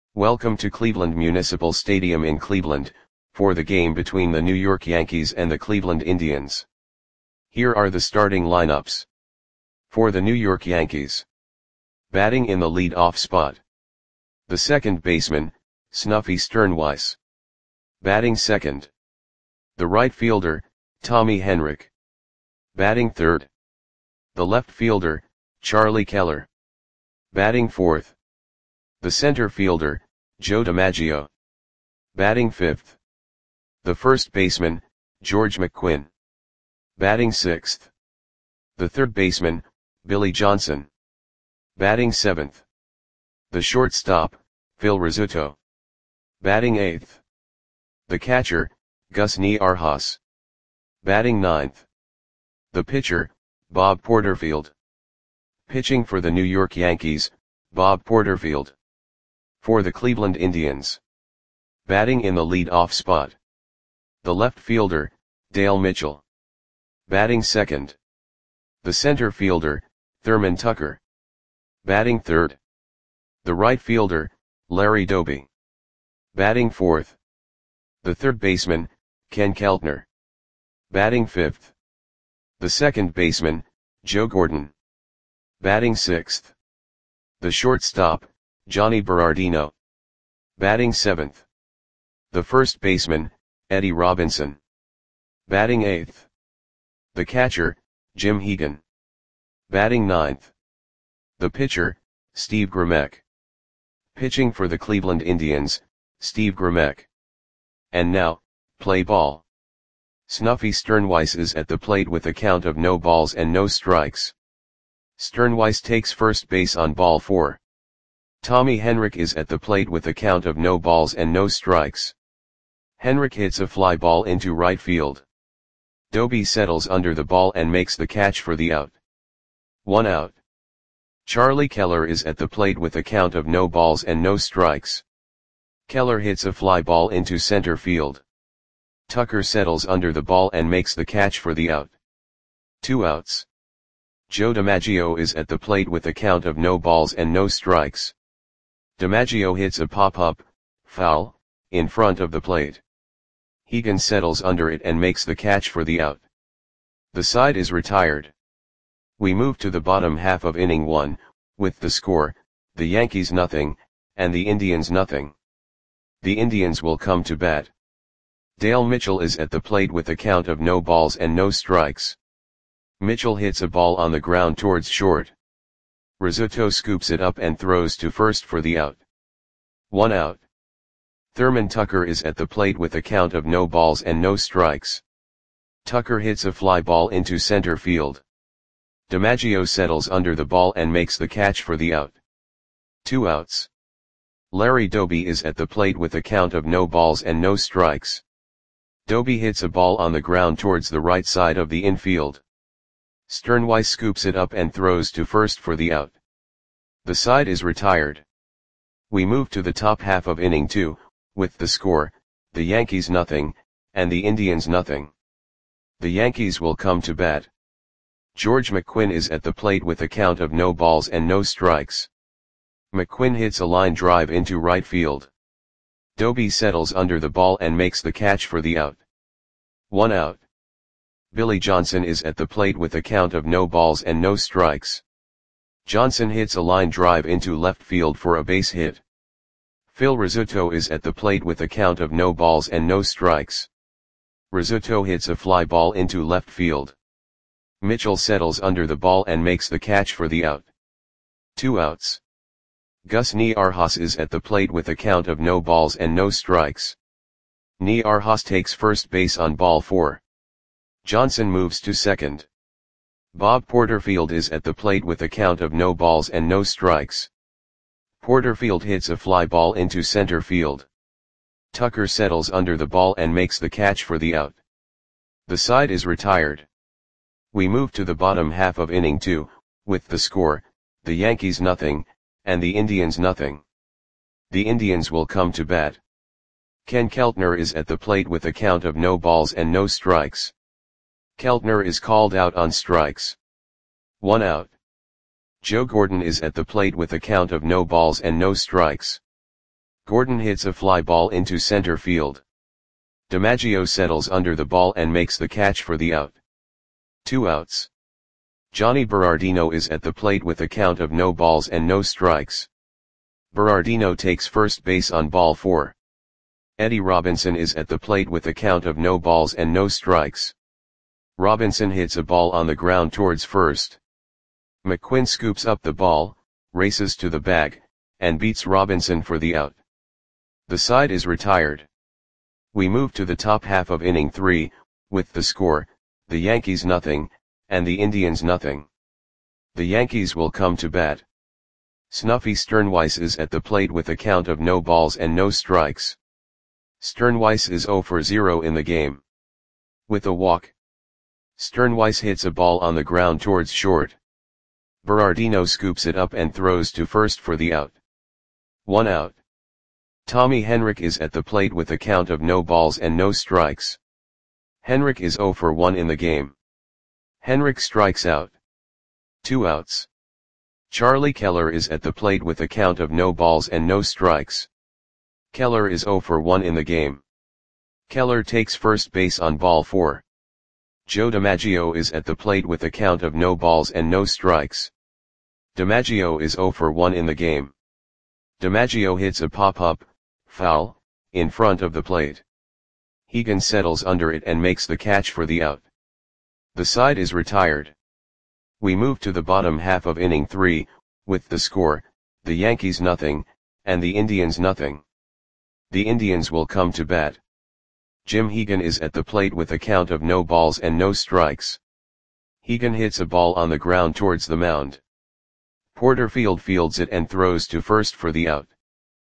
Welcome to Cleveland Municipal Stadium in Cleveland, for the game between the New York Yankees and the Cleveland Indians. Here are the starting lineups. For the New York Yankees. Batting in the lead-off spot. The second baseman, Snuffy Stirnweiss. Batting second. The right fielder, Tommy Henrich. Batting third. The left fielder, Charlie Keller. Batting fourth. The center fielder, Joe DiMaggio. Batting fifth. The first baseman, George McQuinn. Batting sixth. The third baseman, Billy Johnson. Batting seventh. The shortstop, Phil Rizzuto. Batting eighth. The catcher, Gus Niarchos. Batting ninth. The pitcher, Bob Porterfield. Pitching for the New York Yankees, Bob Porterfield. For the Cleveland Indians. Batting in the lead-off spot. The left fielder, Dale Mitchell. Batting second. The center fielder, Thurman Tucker. Batting third. The right fielder, Larry Doby. Batting fourth. The third baseman, Ken Keltner. Batting fifth. The second baseman, Joe Gordon. Batting sixth. The shortstop, Johnny Berardino. Batting seventh. The first baseman, Eddie Robinson. Batting eighth. The catcher, Jim Hegan. Batting ninth. The pitcher, Steve Grimek. Pitching for the Cleveland Indians, Steve Grimek. And now, play ball. Snuffy Stirnweiss is at the plate with a count of no balls and no strikes. Stirnweiss takes first base on ball 4. Tommy Henrich is at the plate with a count of no balls and no strikes. Henrich hits a fly ball into right field. Doby settles under the ball and makes the catch for the out. 1 out. Charlie Keller is at the plate with a count of no balls and no strikes. Keller hits a fly ball into center field. Tucker settles under the ball and makes the catch for the out. 2 outs. Joe DiMaggio is at the plate with a count of no balls and no strikes. DiMaggio hits a pop-up, foul, in front of the plate. Hegan settles under it and makes the catch for the out. The side is retired. We move to the bottom half of inning 1, with the score, the Yankees nothing, and the Indians nothing. The Indians will come to bat. Dale Mitchell is at the plate with a count of no balls and no strikes. Mitchell hits a ball on the ground towards short. Rizzuto scoops it up and throws to first for the out. 1 out. Thurman Tucker is at the plate with a count of no balls and no strikes. Tucker hits a fly ball into center field. DiMaggio settles under the ball and makes the catch for the out. 2 outs. Larry Doby is at the plate with a count of no balls and no strikes. Doby hits a ball on the ground towards the right side of the infield. Stirnweiss scoops it up and throws to first for the out. The side is retired. We move to the top half of inning 2, with the score, the Yankees nothing, and the Indians nothing. The Yankees will come to bat. George McQuinn is at the plate with a count of no balls and no strikes. McQuinn hits a line drive into right field. Doby settles under the ball and makes the catch for the out. 1 out. Billy Johnson is at the plate with a count of no balls and no strikes. Johnson hits a line drive into left field for a base hit. Phil Rizzuto is at the plate with a count of no balls and no strikes. Rizzuto hits a fly ball into left field. Mitchell settles under the ball and makes the catch for the out. 2 outs. Gus Niarchos is at the plate with a count of no balls and no strikes. Niarchos takes first base on ball 4. Johnson moves to second. Bob Porterfield is at the plate with a count of no balls and no strikes. Porterfield hits a fly ball into center field. Tucker settles under the ball and makes the catch for the out. The side is retired. We move to the bottom half of inning 2, with the score, the Yankees nothing, and the Indians nothing. The Indians will come to bat. Ken Keltner is at the plate with a count of no balls and no strikes. Keltner is called out on strikes. 1 out. Joe Gordon is at the plate with a count of no balls and no strikes. Gordon hits a fly ball into center field. DiMaggio settles under the ball and makes the catch for the out. 2 outs. Johnny Berardino is at the plate with a count of no balls and no strikes. Berardino takes first base on ball 4. Eddie Robinson is at the plate with a count of no balls and no strikes. Robinson hits a ball on the ground towards first. McQuinn scoops up the ball, races to the bag, and beats Robinson for the out. The side is retired. We move to the top half of inning 3, with the score, the Yankees nothing, and the Indians nothing. The Yankees will come to bat. Snuffy Sternweiss is at the plate with a count of no balls and no strikes. Sternweiss is 0 for 0 in the game. With a walk, Sternweiss hits a ball on the ground towards short. Berardino scoops it up and throws to first for the out. 1 out. Tommy Henrich is at the plate with a count of no balls and no strikes. Henrich is 0 for 1 in the game. Henrich strikes out. 2 outs. Charlie Keller is at the plate with a count of no balls and no strikes. Keller is 0 for 1 in the game. Keller takes first base on ball 4. Joe DiMaggio is at the plate with a count of no balls and no strikes. DiMaggio is 0 for 1 in the game. DiMaggio hits a pop-up, foul, in front of the plate. Hegan settles under it and makes the catch for the out. The side is retired. We move to the bottom half of inning 3, with the score, the Yankees nothing, and the Indians nothing. The Indians will come to bat. Jim Hegan is at the plate with a count of no balls and no strikes. Hegan hits a ball on the ground towards the mound. Porterfield fields it and throws to first for the out.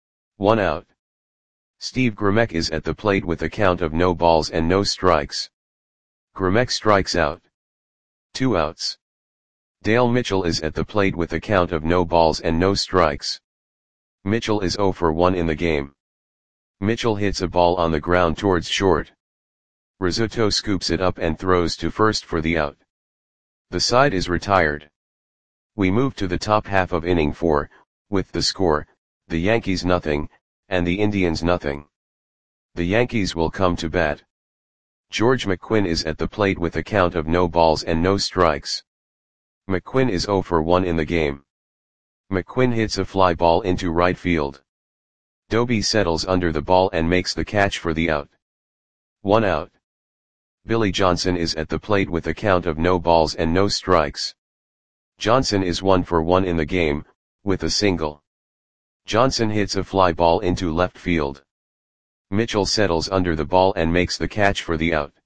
1 out. Steve Grimek is at the plate with a count of no balls and no strikes. Grimek strikes out. 2 outs. Dale Mitchell is at the plate with a count of no balls and no strikes. Mitchell is 0 for 1 in the game. Mitchell hits a ball on the ground towards short. Rizzuto scoops it up and throws to first for the out. The side is retired. We move to the top half of inning 4, with the score, the Yankees nothing, and the Indians nothing. The Yankees will come to bat. George McQuinn is at the plate with a count of no balls and no strikes. McQuinn is 0 for 1 in the game. McQuinn hits a fly ball into right field. Doby settles under the ball and makes the catch for the out. 1 out. Billy Johnson is at the plate with a count of no balls and no strikes. Johnson is 1 for 1 in the game, with a single. Johnson hits a fly ball into left field. Mitchell settles under the ball and makes the catch for the out.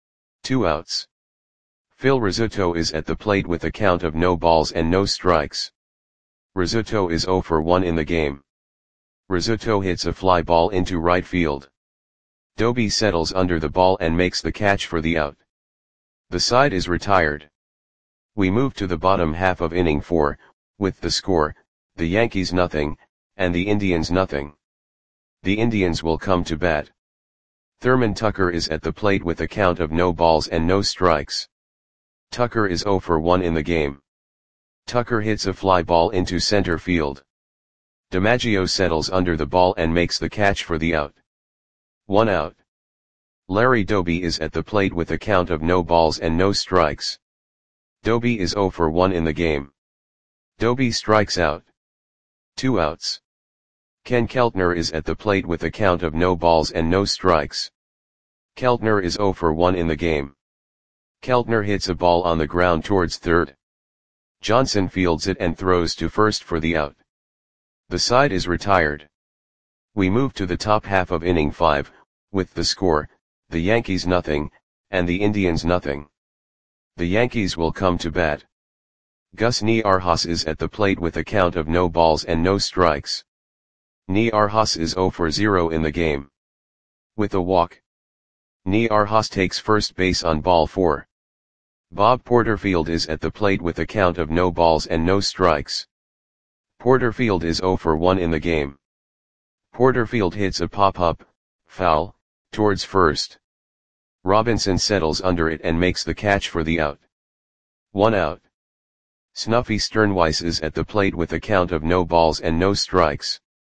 2 outs. Phil Rizzuto is at the plate with a count of no balls and no strikes. Rizzuto is 0 for 1 in the game. Rizzuto hits a fly ball into right field. Doby settles under the ball and makes the catch for the out. The side is retired. We move to the bottom half of inning 4, with the score, the Yankees nothing, and the Indians nothing. The Indians will come to bat. Thurman Tucker is at the plate with a count of no balls and no strikes. Tucker is 0 for 1 in the game. Tucker hits a fly ball into center field. DiMaggio settles under the ball and makes the catch for the out. 1 out. Larry Doby is at the plate with a count of no balls and no strikes. Doby is 0 for 1 in the game. Doby strikes out. 2 outs. Ken Keltner is at the plate with a count of no balls and no strikes. Keltner is 0 for 1 in the game. Keltner hits a ball on the ground towards third. Johnson fields it and throws to first for the out. The side is retired. We move to the top half of inning 5, with the score, the Yankees nothing, and the Indians nothing. The Yankees will come to bat. Gus Niarchos is at the plate with a count of no balls and no strikes. Niarchos is 0 for 0 in the game. With a walk, Niarchos takes first base on ball 4. Bob Porterfield is at the plate with a count of no balls and no strikes. Porterfield is 0 for 1 in the game. Porterfield hits a pop-up, foul, towards first. Robinson settles under it and makes the catch for the out. 1 out. Snuffy Sternweiss is at the plate with a count of no balls and no strikes.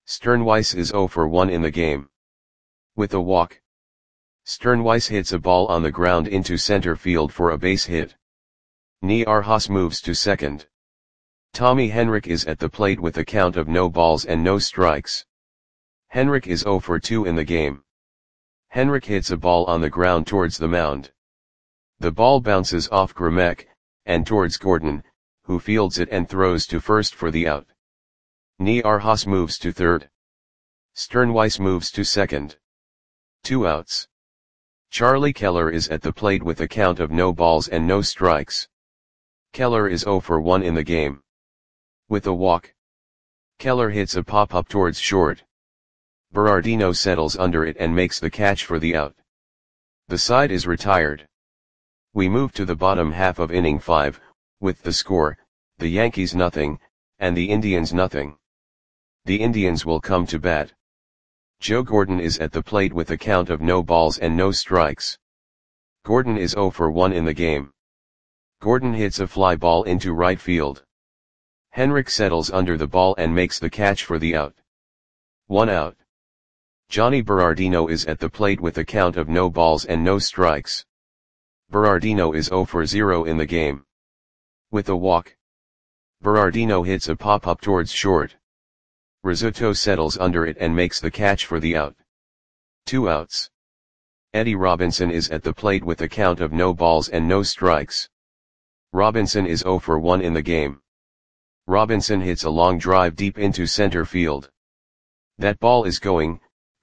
Sternweiss is 0 for 1 in the game. With a walk. Sternweiss hits a ball on the ground into center field for a base hit. Nierhaus moves to second. Tommy Henrich is at the plate with a count of no balls and no strikes. Henrich is 0 for 2 in the game. Henrich hits a ball on the ground towards the mound. The ball bounces off Gromek, and towards Gordon, who fields it and throws to first for the out. Nierhaus moves to third. Sternweiss moves to second. 2 outs. Charlie Keller is at the plate with a count of no balls and no strikes. Keller is 0 for 1 in the game. With a walk. Keller hits a pop-up towards short. Berardino settles under it and makes the catch for the out. The side is retired. We move to the bottom half of inning 5, with the score, the Yankees nothing, and the Indians nothing. The Indians will come to bat. Joe Gordon is at the plate with a count of no balls and no strikes. Gordon is 0 for 1 in the game. Gordon hits a fly ball into right field. Henrich settles under the ball and makes the catch for the out. 1 out. Johnny Berardino is at the plate with a count of no balls and no strikes. Berardino is 0 for 0 in the game. With a walk. Berardino hits a pop-up towards short. Rizzuto settles under it and makes the catch for the out. 2 outs. Eddie Robinson is at the plate with a count of no balls and no strikes. Robinson is 0 for 1 in the game. Robinson hits a long drive deep into center field. That ball is gone.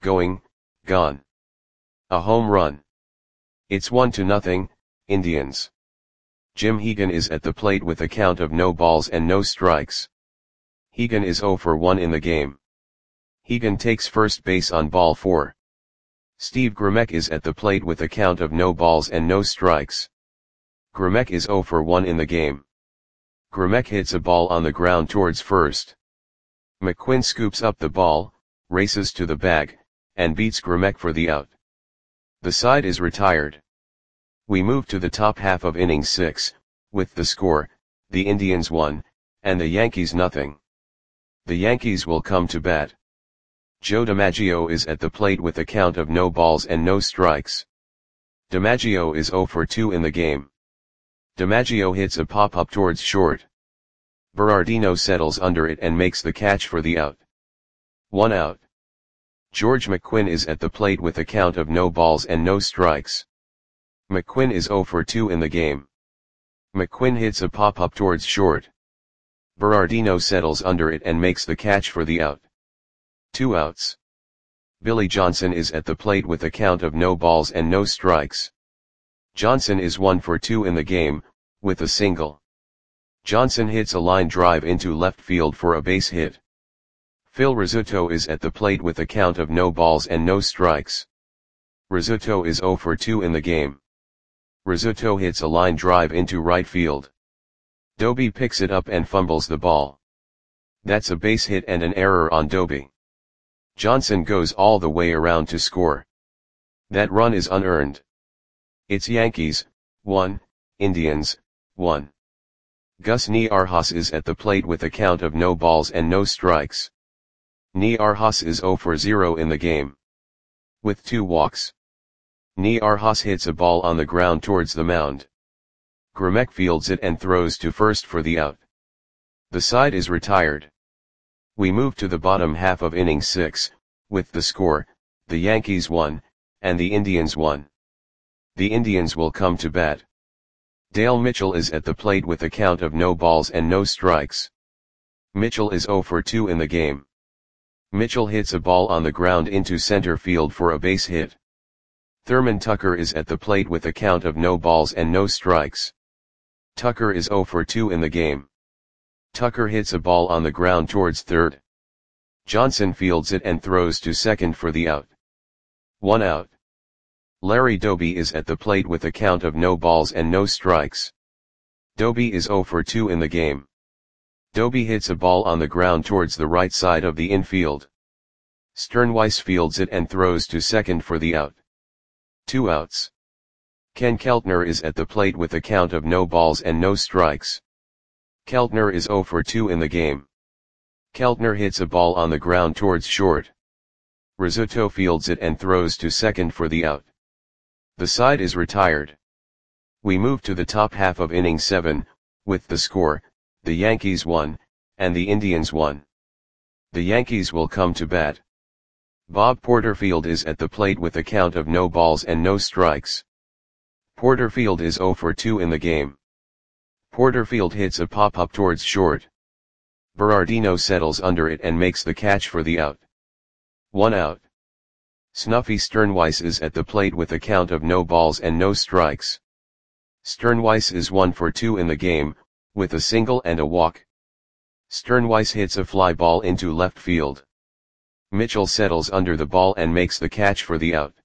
A home run. It's 1-0, Indians. Jim Hegan is at the plate with a count of no balls and no strikes. Hegan is 0 for 1 in the game. Hegan takes first base on ball 4. Steve Gromek is at the plate with a count of no balls and no strikes. Gromek is 0 for 1 in the game. Gromek hits a ball on the ground towards first. McQuinn scoops up the ball, races to the bag, and beats Gromek for the out. The side is retired. We move to the top half of inning 6, with the score, the Indians 1, and the Yankees nothing. The Yankees will come to bat. Joe DiMaggio is at the plate with a count of no balls and no strikes. DiMaggio is 0 for 2 in the game. DiMaggio hits a pop-up towards short. Berardino settles under it and makes the catch for the out. 1 out. George McQuinn is at the plate with a count of no balls and no strikes. McQuinn is 0 for 2 in the game. McQuinn hits a pop-up towards short. Berardino settles under it and makes the catch for the out. 2 outs. Billy Johnson is at the plate with a count of no balls and no strikes. Johnson is 1 for 2 in the game, with a single. Johnson hits a line drive into left field for a base hit. Phil Rizzuto is at the plate with a count of no balls and no strikes. Rizzuto is 0 for 2 in the game. Rizzuto hits a line drive into right field. Doby picks it up and fumbles the ball. That's a base hit and an error on Doby. Johnson goes all the way around to score. That run is unearned. It's Yankees, 1, Indians, 1. Gus Nierhaus is at the plate with a count of no balls and no strikes. Nierhaus is 0 for 0 in the game. With 2 walks. Nierhaus hits a ball on the ground towards the mound. Gromek fields it and throws to first for the out. The side is retired. We move to the bottom half of inning 6, with the score, the Yankees 1, and the Indians 1. The Indians will come to bat. Dale Mitchell is at the plate with a count of no balls and no strikes. Mitchell is 0 for 2 in the game. Mitchell hits a ball on the ground into center field for a base hit. Thurman Tucker is at the plate with a count of no balls and no strikes. Tucker is 0 for 2 in the game. Tucker hits a ball on the ground towards third. Johnson fields it and throws to second for the out. 1 out. Larry Doby is at the plate with a count of no balls and no strikes. Doby is 0 for 2 in the game. Doby hits a ball on the ground towards the right side of the infield. Sternweiss fields it and throws to second for the out. 2 outs. Ken Keltner is at the plate with a count of no balls and no strikes. Keltner is 0 for 2 in the game. Keltner hits a ball on the ground towards short. Rizzuto fields it and throws to second for the out. The side is retired. We move to the top half of inning 7, with the score, the Yankees 1, and the Indians 1. The Yankees will come to bat. Bob Porterfield is at the plate with a count of no balls and no strikes. Porterfield is 0 for 2 in the game. Porterfield hits a pop-up towards short. Berardino settles under it and makes the catch for the out. 1 out. Snuffy Sternweiss is at the plate with a count of no balls and no strikes. Sternweiss is 1 for 2 in the game, with a single and a walk. Sternweiss hits a fly ball into left field. Mitchell settles under the ball and makes the catch for the out.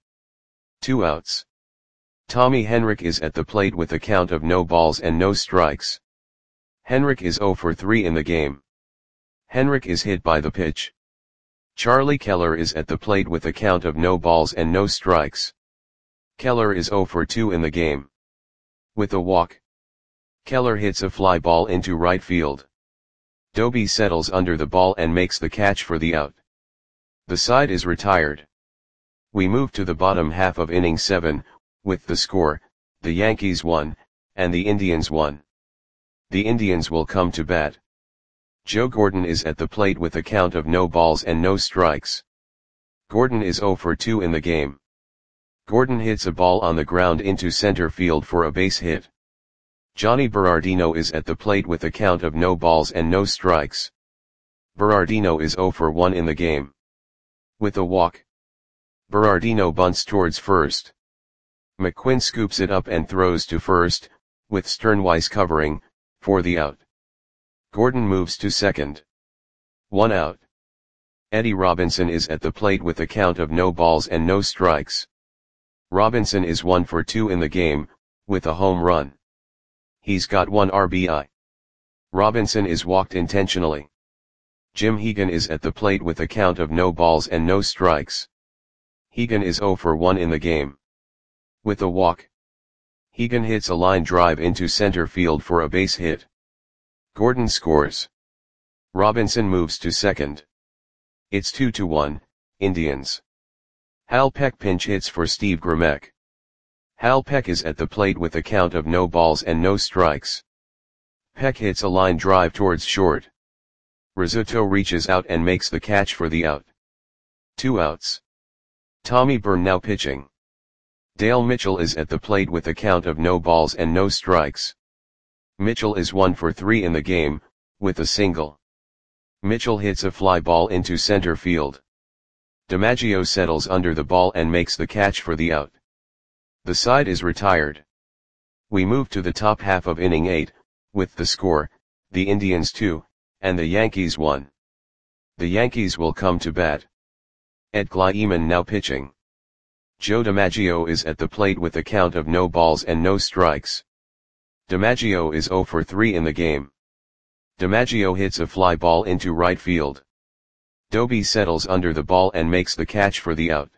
2 outs. Tommy Henrich is at the plate with a count of no balls and no strikes. Henrich is 0 for 3 in the game. Henrich is hit by the pitch. Charlie Keller is at the plate with a count of no balls and no strikes. Keller is 0 for 2 in the game. With a walk. Keller hits a fly ball into right field. Doby settles under the ball and makes the catch for the out. The side is retired. We move to the bottom half of inning 7, with the score, the Yankees 1, and the Indians 1. The Indians will come to bat. Joe Gordon is at the plate with a count of no balls and no strikes. Gordon is 0 for 2 in the game. Gordon hits a ball on the ground into center field for a base hit. Johnny Berardino is at the plate with a count of no balls and no strikes. Berardino is 0 for 1 in the game. With a walk. Berardino bunts towards first. McQuinn scoops it up and throws to first, with Sternweiss covering, for the out. Gordon moves to second. 1 out. Eddie Robinson is at the plate with a count of no balls and no strikes. Robinson is 1 for 2 in the game, with a home run. He's got 1 RBI. Robinson is walked intentionally. Jim Hegan is at the plate with a count of no balls and no strikes. Hegan is 0 for 1 in the game. With a walk. Hegan hits a line drive into center field for a base hit. Gordon scores. Robinson moves to second. It's 2-1, Indians. Hal Peck pinch hits for Steve Grimek. Hal Peck is at the plate with a count of no balls and no strikes. Peck hits a line drive towards short. Rizzuto reaches out and makes the catch for the out. 2 outs. Tommy Byrne now pitching. Dale Mitchell is at the plate with a count of no balls and no strikes. Mitchell is 1 for 3 in the game, with a single. Mitchell hits a fly ball into center field. DiMaggio settles under the ball and makes the catch for the out. The side is retired. We move to the top half of inning 8, with the score, the Indians 2, and the Yankees 1. The Yankees will come to bat. Ed Kleiman now pitching. Joe DiMaggio is at the plate with a count of no balls and no strikes. DiMaggio is 0 for 3 in the game. DiMaggio hits a fly ball into right field. Doby settles under the ball and makes the catch for the out.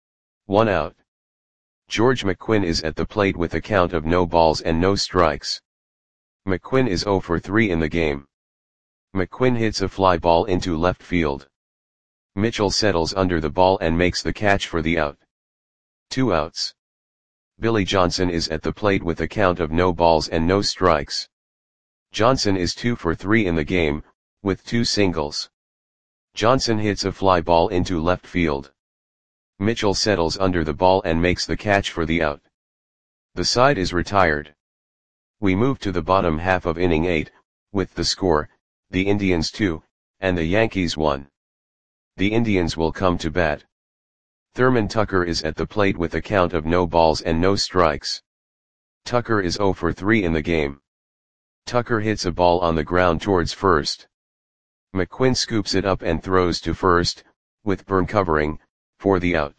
1 out. George McQuinn is at the plate with a count of no balls and no strikes. McQuinn is 0 for 3 in the game. McQuinn hits a fly ball into left field. Mitchell settles under the ball and makes the catch for the out. 2 outs. Billy Johnson is at the plate with a count of no balls and no strikes. Johnson is 2 for 3 in the game, with 2 singles. Johnson hits a fly ball into left field. Mitchell settles under the ball and makes the catch for the out. The side is retired. We move to the bottom half of inning 8, with the score, the Indians 2, and the Yankees 1. The Indians will come to bat. Thurman Tucker is at the plate with a count of no balls and no strikes. Tucker is 0 for 3 in the game. Tucker hits a ball on the ground towards first. McQuinn scoops it up and throws to first, with Byrne covering, for the out.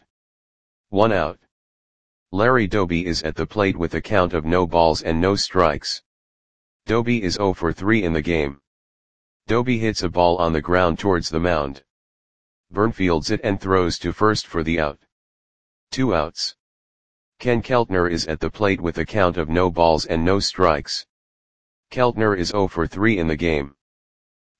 1 out. Larry Doby is at the plate with a count of no balls and no strikes. Doby is 0 for 3 in the game. Doby hits a ball on the ground towards the mound. Byrne fields it and throws to first for the out. 2 outs. Ken Keltner is at the plate with a count of no balls and no strikes. Keltner is 0 for 3 in the game.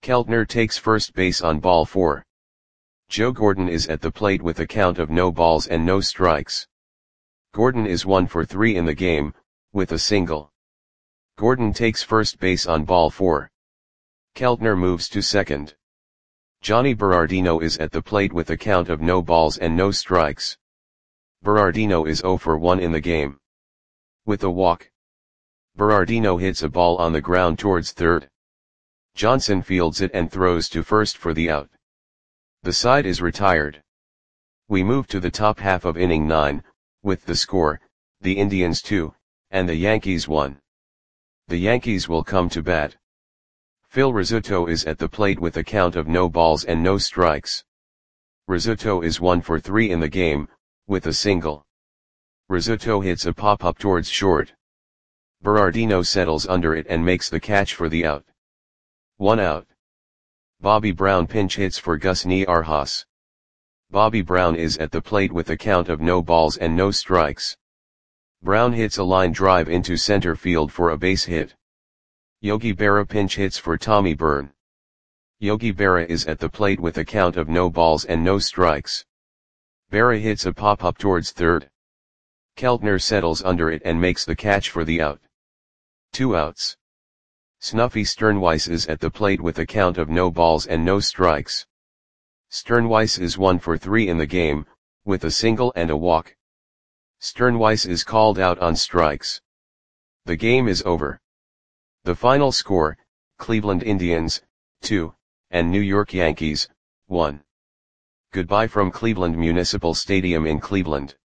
Keltner takes first base on ball 4. Joe Gordon is at the plate with a count of no balls and no strikes. Gordon is 1 for 3 in the game, with a single. Gordon takes first base on ball 4. Keltner moves to second. Johnny Berardino is at the plate with a count of no balls and no strikes. Berardino is 0 for 1 in the game. With a walk. Berardino hits a ball on the ground towards third. Johnson fields it and throws to first for the out. The side is retired. We move to the top half of inning 9, with the score, the Indians 2, and the Yankees 1. The Yankees will come to bat. Phil Rizzuto is at the plate with a count of no balls and no strikes. Rizzuto is 1 for 3 in the game, with a single. Rizzuto hits a pop-up towards short. Berardino settles under it and makes the catch for the out. 1 out. Bobby Brown pinch hits for Gus Niarjas. Bobby Brown is at the plate with a count of no balls and no strikes. Brown hits a line drive into center field for a base hit. Yogi Berra pinch hits for Tommy Byrne. Yogi Berra is at the plate with a count of no balls and no strikes. Berra hits a pop-up towards third. Keltner settles under it and makes the catch for the out. 2 outs. Snuffy Sternweiss is at the plate with a count of no balls and no strikes. Sternweiss is 1 for 3 in the game, with a single and a walk. Sternweiss is called out on strikes. The game is over. The final score, Cleveland Indians, 2, and New York Yankees, 1. Goodbye from Cleveland Municipal Stadium in Cleveland.